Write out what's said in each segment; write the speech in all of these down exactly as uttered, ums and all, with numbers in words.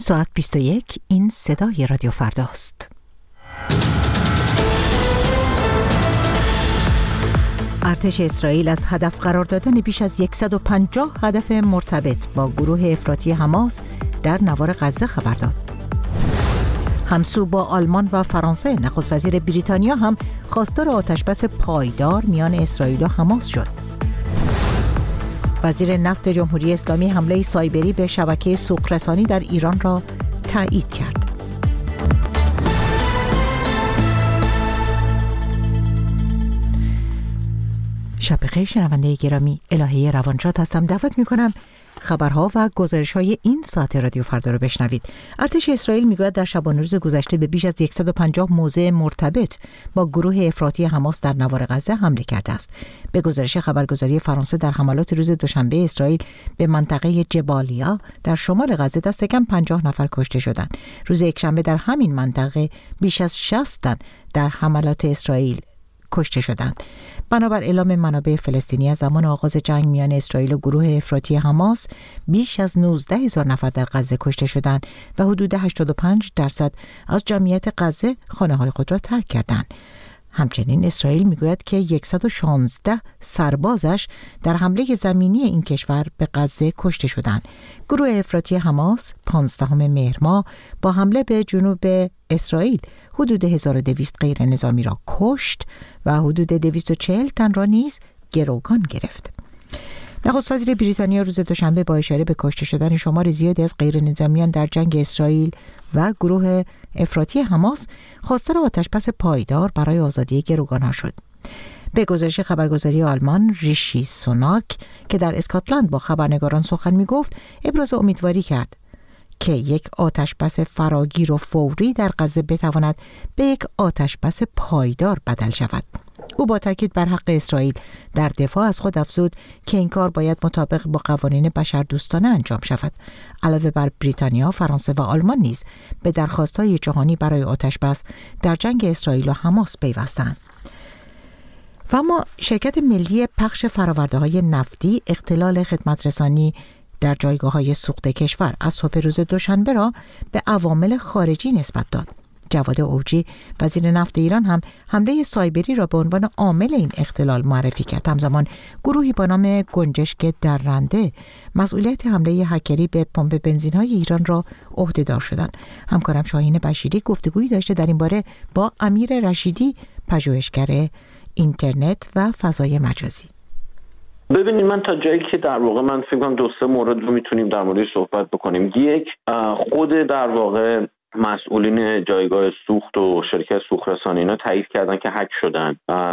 ساعت بیست و یک، این صدای رادیو فرداست. ارتش اسرائیل از هدف قرار دادن بیش از صد و پنجاه هدف مرتبط با گروه افراطی حماس در نوار غزه خبر داد. همسو با آلمان و فرانسه، نخست وزیر بریتانیا هم خواستار آتشبس پایدار میان اسرائیل و حماس شد. وزیر نفت جمهوری اسلامی حمله سایبری به شبکه سوق‌رسانی در ایران را تایید کرد. شب بخیر شنونده گرامی، الهه روانشاد هستم. دعوت می‌کنم خبرها و گزارش‌های این ساعت رادیو فردا رو بشنوید. ارتش اسرائیل میگوید در شبانه روز گذشته به بیش از صد و پنجاه موضع مرتبط با گروه افراطی حماس در نوار غزه حمله کرده است. به گزارش خبرگزاری فرانسه، در حملات روز دوشنبه اسرائیل به منطقه جبالیا در شمال غزه دست کم پنجاه نفر کشته شدند. روز یکشنبه در همین منطقه بیش از شصت تن در حملات اسرائیل کشته شدند. بنابر اعلام منابع فلسطینی، از زمان آغاز جنگ میان اسرائیل و گروه افراطی حماس بیش از نوزده هزار نفر در غزه کشته شدند و حدود هشتاد و پنج درصد از جمعیت غزه خانه‌های خود را ترک کردند. همچنین اسرائیل میگوید که صد و شانزده سربازش در حمله زمینی این کشور به غزه کشته شدند. گروه افراطی حماس پانزدهم مهر ماه با حمله به جنوب اسرائیل حدود هزار و دویست غیر نظامی را کشت و حدود دویست و چهل تن را نیز گروگان گرفت. نخست وزیر بریتانیا روز دوشنبه با اشاره به کشته شدن شمار زیادی از غیر نظامیان در جنگ اسرائیل و گروه افراطی حماس خواستار آتشبس پایدار برای آزادی گروگانها شد. به گزارش خبرگزاری آلمان، ریشی سوناک که در اسکاتلند با خبرنگاران سخن می گفت، ابراز امیدواری کرد که یک آتشبس فراگیر و فوری در غزه بتواند به یک آتشبس پایدار بدل شود. او با تاکید بر حق اسرائیل در دفاع از خود افزود که این کار باید مطابق با قوانین بشردوستانه انجام شود. علاوه بر بریتانیا، فرانسه و آلمان نیز به درخواست‌های جهانی برای آتشبس در جنگ اسرائیل و حماس پیوستند. و اما شرکت ملی پخش فرآورده‌های نفتی اختلال خدمت رسانی در جایگاه‌های سوخت کشور از صبح روز دوشنبه را به عوامل خارجی نسبت داد. جواد اوجی، وزیر نفت ایران، هم حمله سایبری را به عنوان عامل این اختلال معرفی کرد. همزمان گروهی با نام گنجشک درنده مسئولیت حمله هکری به پمپ بنزین‌های ایران را عهده‌دار شدند. همکارم شاهین بشیری گفتگویی داشته در این باره با امیر رشیدی، پژوهشگر اینترنت و فضای مجازی. ببینید، من تا جایی که در واقع من فکر کنم دو سه مورد رو میتونیم در موردش صحبت بکنیم. یک، خود در واقع مسئولین جایگاه سوخت و شرکت سوخت‌رسانی اینا تایید کردن که هک شدن.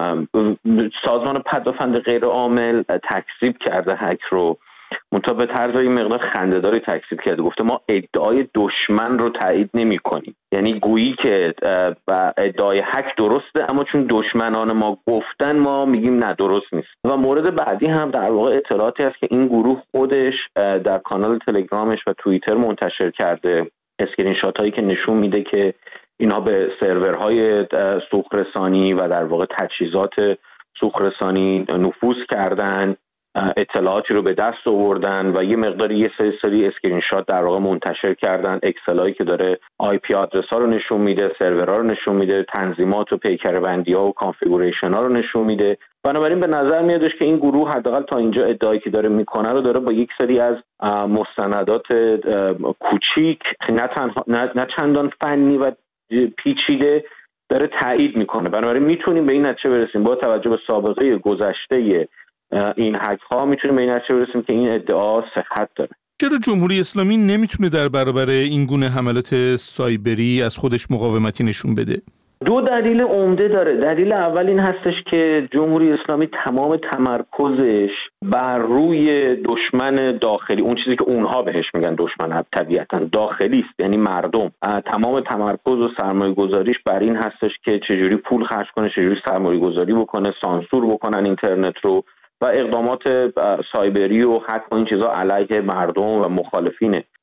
سازمان پدافند غیر عامل تکذیب کرده هک رو، منتها به طرز این مقدار خنده‌داری تکذیب کرده، گفته ما ادعای دشمن رو تایید نمی‌کنیم. یعنی گویی که ادعای هک درسته، اما چون دشمنان ما گفتن ما میگیم نه، درست نیست. و مورد بعدی هم در واقع اطلاعاتی هست که این گروه خودش در کانال تلگرامش و توییتر منتشر کرده، اسکرین شات هایی که نشون میده که اینا به سرورهای سوخت‌رسانی و در واقع تجهیزات سوخت‌رسانی نفوذ کردن، اطلاعاتی رو به دست آوردن و یه مقداری یه سری سری اسکرین شات در واقع منتشر کردن، اکسل هایی که داره آی پی آدرس ها رو نشون میده، سرورها رو نشون میده، تنظیمات و پیکر بندی ها و کانفیگوریشن ها رو نشون میده. بنابراین به نظر میادش که این گروه حداقل تا اینجا ادعایی که داره میکنه رو داره با یک سری از مستندات کوچیک، نه تنها نه, نه چندان فنی و پیچیده، داره تایید میکنه. بنابراین میتونیم به این نتیجه برسیم با توجه به سابقه گذشته این هک ها میتونیم به این نتیجه برسیم که این ادعا صحت داره. چرا جمهوری اسلامی نمیتونه در برابر این گونه حملات سایبری از خودش مقاومتی نشون بده؟ دو دلیل عمده داره. دلیل اول این هستش که جمهوری اسلامی تمام تمرکزش بر روی دشمن داخلی، اون چیزی که اونها بهش میگن دشمن طبیعتا داخلی است، یعنی مردم، تمام تمرکز و سرمایه گذاریش بر این هستش که چجوری پول خرج کنه، چجوری سرمایه گذاری بکنه، سانسور بکنن اینترنت رو و اقدامات سایبری و هک و این چیزا علیه مردم و مخالفینه.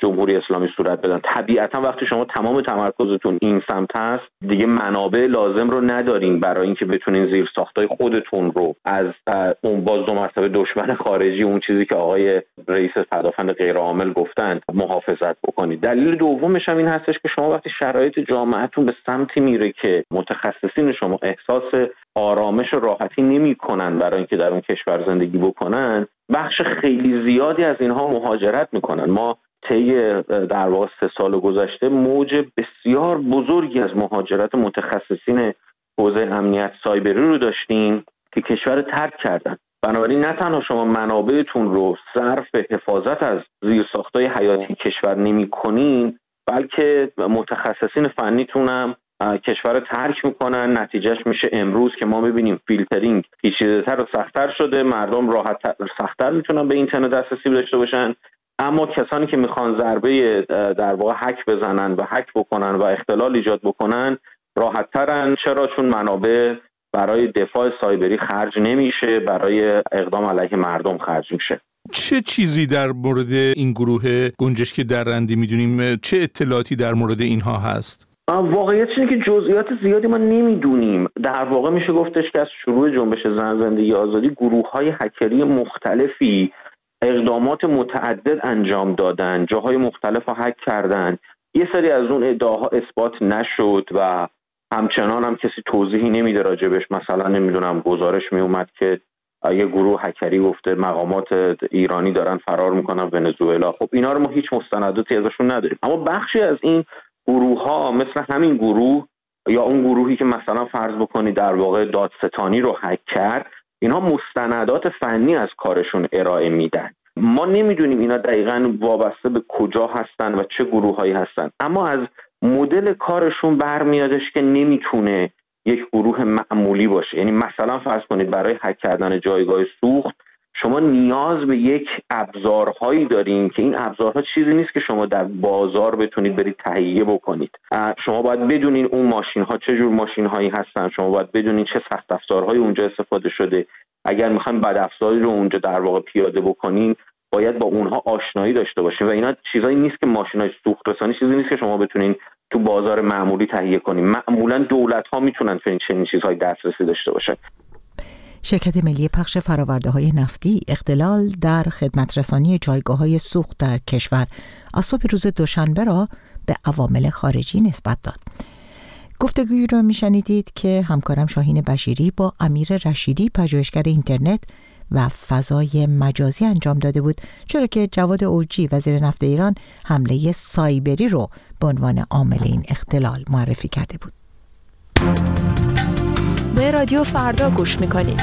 جمهوری اسلامی صورت بدن. طبیعتا وقتی شما تمام تمرکزتون این سمت هست دیگه منابع لازم رو ندارین برای اینکه بتونین زیرساختای خودتون رو از اون باز دو مرتبه دشمن خارجی، اون چیزی که آقای رئیس پدافند غیرعامل گفتن، محافظت بکنید. دلیل دومش هم این هستش که شما وقتی شرایط جامعهتون به سمتی میره که متخصصین شما احساس آرامش و راحتی نمی‌کنن برای اینکه در اون کشور زندگی بکنن، بخش خیلی زیادی از اینها مهاجرت میکنن. ما طی در واقع سه سال گذشته موج بسیار بزرگی از مهاجرت متخصصین حوزه امنیت سایبری رو داشتیم که کشور ترک کردن. بنابراین نه تنها شما منابعتون رو صرف حفاظت از زیرساختای حیاتی کشور نمی‌کنین، بلکه متخصصین فنیتون هم کشور ترک میکنن. نتیجهش میشه امروز که ما ببینیم فیلترینگ پیچیده‌تر و سخت‌تر شده، مردم راحت‌تر سخت‌تر میتونن به اینترنت دسترسی داشته باشن، اما کسانی که میخوان ضربه در واقع هک بزنن و هک بکنن و اختلال ایجاد بکنن راحت‌ترن. چرا؟ چون منابع برای دفاع سایبری خرج نمیشه، برای اقدام علیه مردم خرج میشه. چه چیزی در مورد این گروه گنجشک درندی میدونیم؟ چه اطلاعاتی در مورد اینها هست؟ واقعیت اینه که جزئیات زیادی ما نمیدونیم. در واقع میشه گفتش که از شروع جنبش زن زندگی آزادی گروه‌های هکری مختلفی اقدامات متعدد انجام دادن، جاهای مختلف رو هک کردن. یه سری از اون ادعاها اثبات نشد و همچنان هم کسی توضیحی نمیده راجبش. مثلا نمیدونم گزارش میومد که یه گروه هکری گفته مقامات ایرانی دارن فرار میکنن ونزوئلا. خب اینا رو ما هیچ مستنداتی ازشون نداریم، اما بخشی از این گروه ها مثل همین گروه یا اون گروهی که مثلا فرض بکنید در واقع دادستانی رو هک کرد، اینها مستندات فنی از کارشون ارائه میدن. ما نمیدونیم اینا دقیقاً وابسته به کجا هستن و چه گروهایی هستن، اما از مدل کارشون برمیادش که نمیتونه یک گروه معمولی باشه. یعنی مثلا فرض کنید برای هک کردن جایگاه سوخت شما نیاز به یک ابزارهایی دارین که این ابزارها چیزی نیست که شما در بازار بتونید برید تهیه بکنید. شما باید بدونین اون ماشین ها چه جور ماشین هایی هستن، شما باید بدونین چه سخت افزارهایی اونجا استفاده شده. اگر میخواین بد افزاری رو اونجا در واقع پیاده بکنین باید با اونها آشنایی داشته باشین و اینا چیزایی نیست که ماشینای سوخت رسانی چیزی نیست که شما بتونین تو بازار معمولی تهیه کنین. معمولا دولت ها میتونن چنین چیزهای دسترسی داشته باشن. شرکت ملی پخش فرآورده‌های نفتی اختلال در خدمت رسانی جایگاه‌های سوخت در کشور از صبح روز دوشنبه را به عوامل خارجی نسبت داد. گفتگویی را میشنیدید که همکارم شاهین بشیری با امیر رشیدی پژوهشگر اینترنت و فضای مجازی انجام داده بود، چرا که جواد اوجی وزیر نفت ایران حمله سایبری رو به عنوان عامل این اختلال معرفی کرده بود. به رادیو فردا گوش میکنید.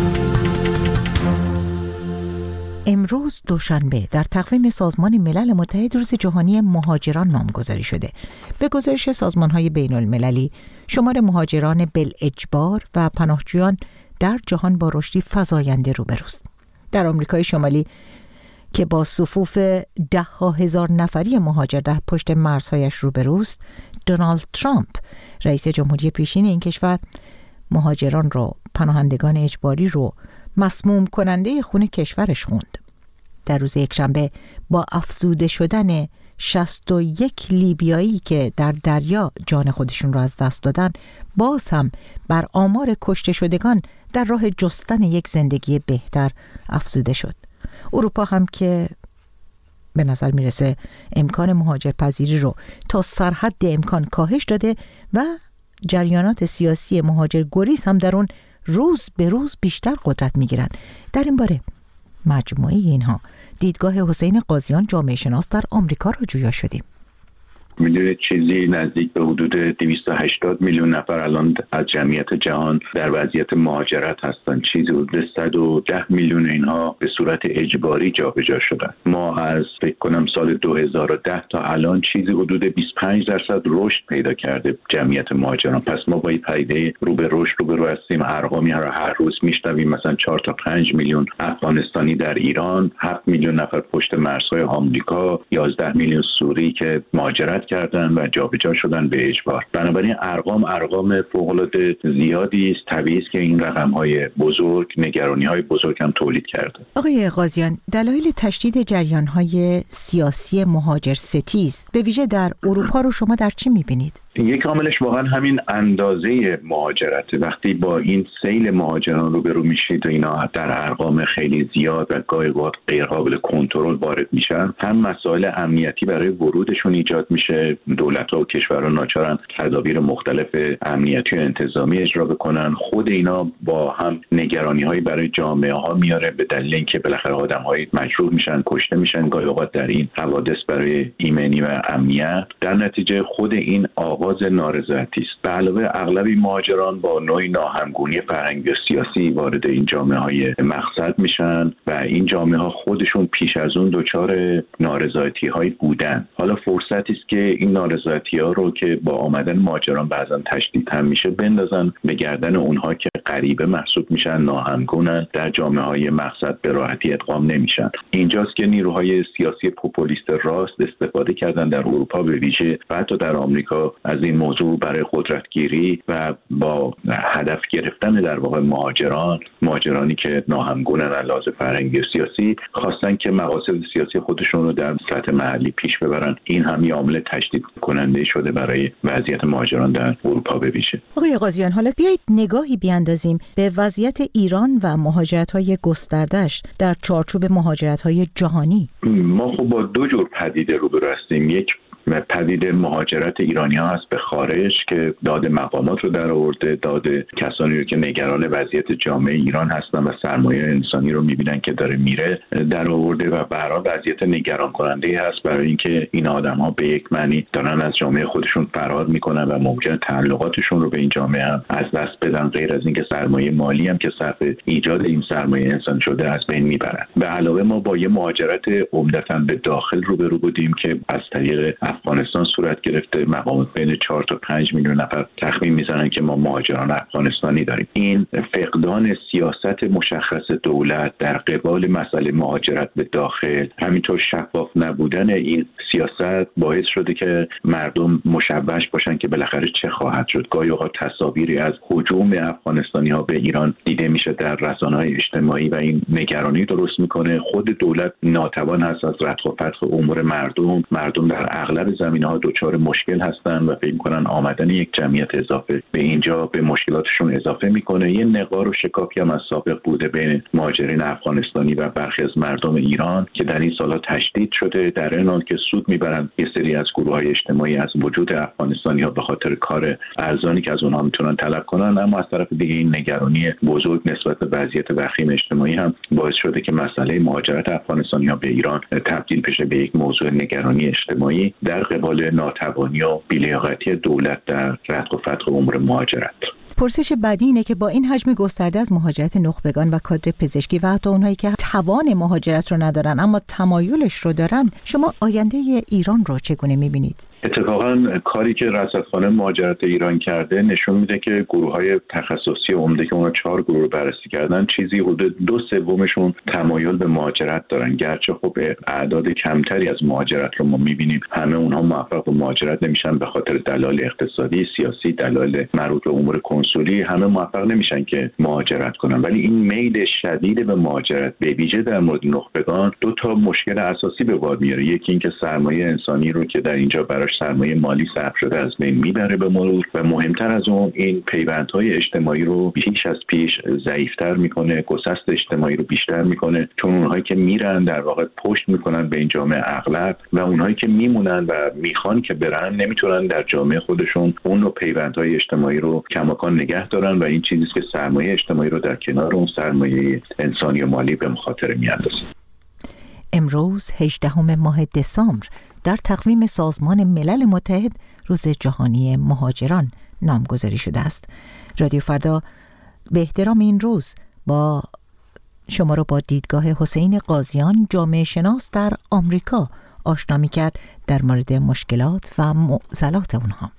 امروز دوشنبه در تقویم سازمان ملل متحد روز جهانی مهاجران نامگذاری شده. به گزارش سازمان‌های بین‌المللی شمار مهاجران بالاجبار و پناهجویان در جهان با رشدی فزاینده روبروست. در آمریکای شمالی که با صفوف ده ها هزار نفری مهاجر در پشت مرزهایش روبروست، دونالد ترامپ رئیس جمهوری پیشین این کشور مهاجران رو، پناهندگان اجباری رو مسموم کننده خون کشورش خوند. در روز یکشنبه با افزوده شدن شصت و یک لیبیایی که در دریا جان خودشون رو از دست دادن، باز هم بر آمار کشته شدگان در راه جستن یک زندگی بهتر افزوده شد. اروپا هم که به نظر میرسه امکان مهاجرپذیری رو تا سرحد امکان کاهش داده و جریانات سیاسی مهاجرگریز هم در اون روز به روز بیشتر قدرت میگیرن. در این باره مجموعه اینها دیدگاه حسین قاضیان جامعه شناس در آمریکا را جویا شدیم. میدونید چیزی نزدیک به حدود دویست و هشتاد میلیون نفر الان از جمعیت جهان در وضعیت مهاجرت هستند. چیزی حدود صد و ده میلیون اینها به صورت اجباری جابجا شدن. ما از فکر کنم سال دو هزار و ده تا الان چیزی حدود بیست و پنج درصد رشد پیدا کرده جمعیت مهاجران. پس ما با این پدیده رو به رشد رو به رو هستیم. ارقامی رو هر روز میشنویم، مثلا چهار تا پنج میلیون افغانستانی در ایران، هفت میلیون نفر پشت مرزهای آمریکا، یازده میلیون سوری که مهاجرت کردن و جابجا شدن به اجبار. بنابراین ارقام ارقام فوق‌العاده زیادی است. طبیعی است که این رقم‌های بزرگ نگرانی‌های بزرگ هم تولید کرده. آقای غازیان، دلایل تشدید جریان‌های سیاسی مهاجرستیز به ویژه در اروپا رو شما در چی می‌بینید؟ یک عاملش واقعا همین اندازه مهاجرته. وقتی با این سیل مهاجران روبرو میشید و اینا در ارقام خیلی زیاد و گاهی اوقات غیر قابل کنترل وارد میشن، هم مسائل امنیتی برای ورودشون ایجاد میشه. دولت‌ها و کشورها ناچارن تدابیر مختلف امنیتی و انتظامی اجرا بکنن. خود اینا با هم نگرانی‌هایی برای جامعه‌ها میاره، به دلیل اینکه بالاخره آدم‌های مجروح میشن، کشته میشن گاهی اوقات در این حوادث برای ایمنی و امنیت. در نتیجه خود این آغاز نارضایتی است. به علاوه اغلب این مهاجران با نوعی ناهمگونی فرهنگی و سیاسی وارد این جامعه‌های مقصد میشن و این جامعه‌ها خودشون پیش از اون دچار نارضایتی‌هایی بودن. حالا فرصتی است که این نارضایتی‌ها رو که با آمدن مهاجران بعضا تشدید هم میشه بندازن به گردن اونها که غریبه محسوب میشن، ناهمگونن، در جامعه‌های مقصد به راحتی ادغام نمیشن. اینجاست که نیروهای سیاسی پوپولیست راست استفاده کردن در اروپا به ویژه و حتی در آمریکا از این موضوع برای قدرتگیری و با هدف گرفتن در واقع مهاجران مهاجرانی که ناهمگونن از لحاظ فرهنگی و سیاسی خواستن که مقاصد سیاسی خودشون رو در سطح محلی پیش ببرن. این هم یه عامل تشدید کننده شده برای وضعیت مهاجران در اروپا به ویژه. آقای غازیان، حالا بیایید نگاهی بیاندازیم به وضعیت ایران و مهاجرت‌های گسترده‌اش در چارچوب مهاجرت‌های جهانی. ما خب با دو جور پدیده روبرو هستیم. یک پدیده مهاجرت ایرانی ها هست به خارج که داد مقامات رو در آورده، داد کسانی رو که نگران وضعیت جامعه ایران هستن و سرمایه انسانی رو میبینن که داره میره در آورده و به هر حال وضعیت نگران کننده هست برای اینکه این آدم ها به یک معنی دارن از جامعه خودشون فرار میکنن و ممکنه تعلقاتشون رو به این جامعه هم از دست بدن، غیر از اینکه سرمایه مالی هم که صرف ایجاد این سرمایه انسان شده از بین میبرن. به علاوه ما با یه مهاجرت عمدتاً به داخل روبرو بودیم که از طریق افغانستان صورت گرفته. مقامات بین چهار تا پنج میلیون نفر تخمین میزنن که ما مهاجران افغانستانی داریم. این فقدان سیاست مشخص دولت در قبال مسئله مهاجرت به داخل، همینطور شفاف نبودن این سیاست باعث شده که مردم مشوش باشن که بالاخره چه خواهد شد. گاهی اوقات تصاویری از هجوم افغانستانی ها به ایران دیده میشه در رسانه‌های اجتماعی و این نگرانی درست میکنه. خود دولت ناتوان هست از رتق و فتق امور مردم. مردم در اغلب زمینه‌ها دچار مشکل هستن و فکر می‌کنن آمدن یک جمعیت اضافه به اینجا به مشکلاتشون اضافه میکنه. یه نقار و شکافی هم از سابق بوده بین مهاجرین افغانستانی و برخی از مردم ایران که در این سال‌ها تشدید شده، در این حال که سود میبرن یه سری از گروه‌های اجتماعی از وجود افغانستانی‌ها به خاطر کار ارزانی که از اونها میتونن طلب کنن. اما از طرف دیگه این نگرانی بزرگ نسبت به وضعیت وخیم اجتماعی هم باعث شده که مسئله مهاجرت افغانستانی‌ها به ایران تبدیل بشه به یک موضوع نگرانی اجتماعی در قبال ناتوانی و بی‌لیاقتی دولت در رتق و فتق امور مهاجرت. پرسش بعدی اینه که با این حجم گسترده از مهاجرت نخبگان و کادر پزشکی و حتی اونهایی که توان مهاجرت رو ندارن اما تمایلش رو دارن، شما آینده ایران رو چگونه می‌بینید؟ اتفاقا کاری که رصدخانه مهاجرت ایران کرده نشون میده که گروه‌های تخصصی عمده که اونا چهار گروه رو بررسی کردن چیزی حدود دو سومشون تمایل به مهاجرت دارن. گرچه خب اعداد کمتری از مهاجرت رو ما میبینیم، همه اونها موفق به مهاجرت نمیشن به خاطر دلایل اقتصادی، سیاسی، دلایل مربوط به امور کنسولی، همه موفق نمیشن که مهاجرت کنن. ولی این میل شدید به مهاجرت به ویژه در مورد نخبگان دو تا مشکل اساسی به بار میاره. یکی اینکه سرمایه انسانی رو که در اینجا برای سرمایه مالی صرف شده از بین میبره به مرور و مهمتر از اون این پیوندهای اجتماعی رو بیش از پیش ضعیفتر میکنه، گسست اجتماعی رو بیشتر میکنه، چون اونهایی که میرن در واقع پشت میکنن به این جامعه اغلب و اونهایی که میمونن و میخوان که برن نمیتونن در جامعه خودشون اون رو پیوندهای اجتماعی رو کماکان نگه دارن و این چیزی که سرمایه اجتماعی رو در کنار اون سرمایه انسانی و مالی به مخاطره میاندازه. امروز هجدهم ماه دسامبر در تقویم سازمان ملل متحد روز جهانی مهاجران نامگذاری شده است. رادیو فردا به احترام این روز با شما رو با دیدگاه حسین غازیان جامعه شناس در آمریکا آشنا می‌کرد در مورد مشکلات و معضلات اونها.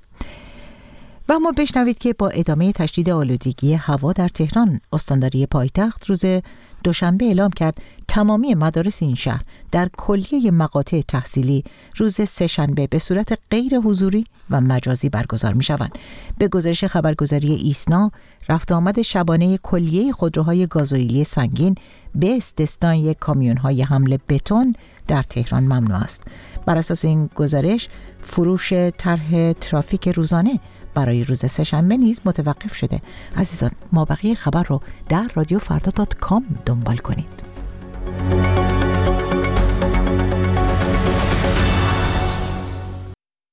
و اما بشنوید که با ادامه تشدید آلودگی هوا در تهران، استانداری پایتخت روز دوشنبه اعلام کرد تمامی مدارس این شهر در کلیه مقاطع تحصیلی روز سه‌شنبه به صورت غیر حضوری و مجازی برگزار می شوند. به گزارش خبرگزاری ایسنا، رفت آمد شبانه کلیه خودروهای گازوئیلی سنگین به استثنای کامیون‌های حمل بتون در تهران ممنوع است. بر اساس این گزارش، فروش طرح ترافیک روزانه برای روز سه‌شنبه نیز متوقف شده. عزیزان، ما بقیه خبر رو در رادیو فردا دات کام دنبال کنید.